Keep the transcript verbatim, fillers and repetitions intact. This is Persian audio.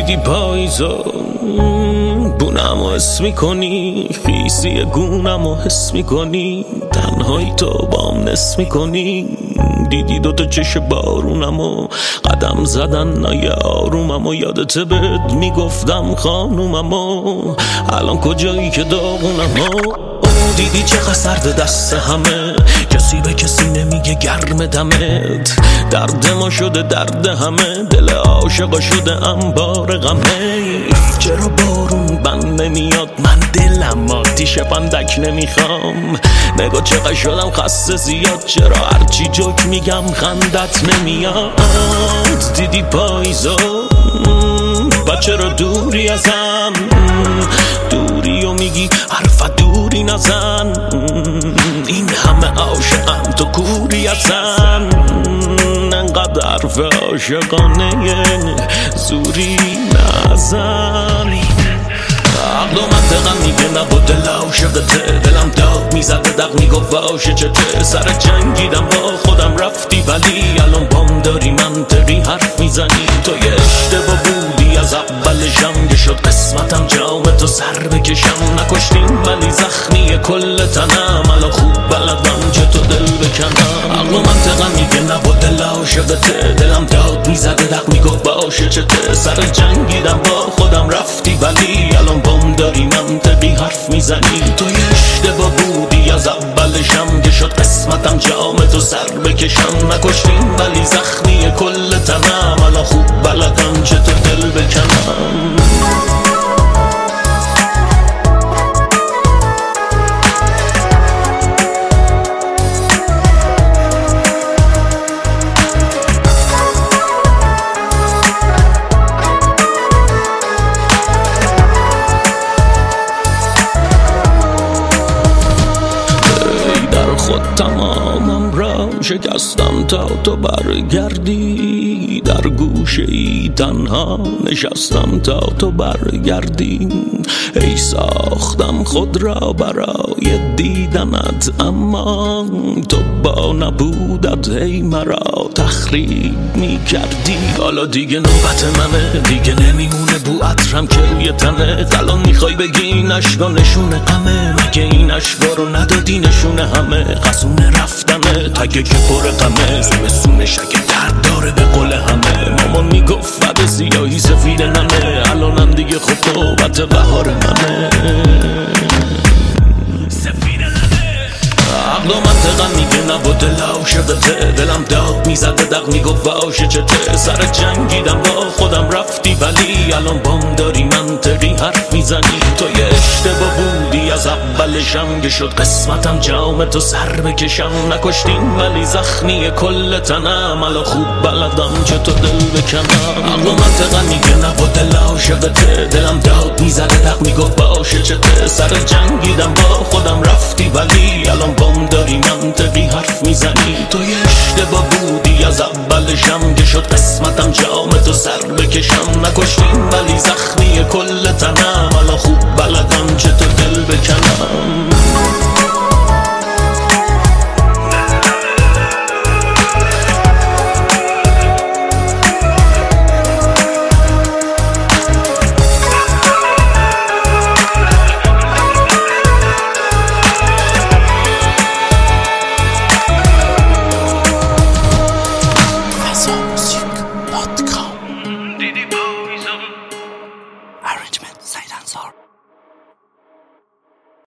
دیدی پاییزا بونم و حس میکنی، خیسی گونم و حس میکنی، تنهایی تو بام نس میکنی. دیدی دوتا چش بارونم و قدم زدن نیارومم و یادت بد میگفتم خانومم و الان کجایی که داغونم و دیدی چقدر سرد دست همه، کسی به کسی نمیگه گرم دمت، درد ما شده درد همه، دل عاشقا شده انبار غمه. چرا بارون بند نمیاد، من دلم آتیش پندک نمیخوام، نگاه چقدر شدم خسته زیاد، چرا هرچی جوک میگم خندت نمیاد. دیدی پاییزا بچه رو دوری ازم، دوری و میگی حرفت دوری نزن، این همه عاشقم تو کوری ازم، انقدر حرف عاشقانه زوری نزن. عقل و منطقم میگه نبود دل عاشقته، دلم داغ میزده دق میگفت واشه چته، سر جنگیدم با خودم رفتی ولی الان بام داری منطقی حرف میزنی. تو یه اشتباه بودی از اولشم، که شد قسمتم جام تو سر بکشم، نکشتیم ولی زخمی کل تنم، الان خوب بلدم چه تو دل بکنم. عقل و منطقم میگه نبود دل عاشقته، دلم داغ میزده دق میگفت واشه چته، سر جنگیدم با خودم رفتی ولی الان بام داری منطقی حرف میزنی. تو یه اشتباه بودی از اولشم، که شد قسمتم جام تو سر بکشم، نکشتیم ولی زخمی کل تنم، الان خوب بلدم چه تو دل بکنم. خود تمامم را شکستم تا تو برگردی، در گوشه ای تنها نشستم تا تو برگردی. ای ساختم خود را برای دیدنت، اما تو با نبودت ای مرا تخریب می کردی. حالا دیگه نوبت منه، دیگه نمیمونه بو عطرم که روی تنه، الان میخوای بگی این عشقا نشونه غمه، مگه این عشقا رو ندادی نشونه همه، قصونه رفتنه تگه که پر غمه، زمستونش اگه درد داره به قول همه، مامان میگفت بعد سیاهی سفید ننه، الانم دیگه خب نوبت بهار منه. عقل و منطقم میگه نبود دل عاشقته، دلم داغ میزده دق میگفت واشه چته، سر جنگیدم با خودم رفتی ولی الان بام داری منطقی حرف میزنی. تو یه اشتباه بودی از اولشم، که شد قسمتم جام تو سر بکشم، نکشتیم ولی زخمی کل تنم، الان خوب بلدم چه تو دل بکنم. عقل و منطقم میگه نبود دل عاشقته، دلم داغ میزده دق میگفت واشه چته، سر جنگیدم با خودم رفتی ولی الان بام داری منطقی حرف میزنی. تو یه اشتباه بودی از اولشم، که شد قسمتم جام تو سر بکشم، نکشتیم ولی زخمی کل تنم، الان خوب بلدم چه تو دل بکنم. Music.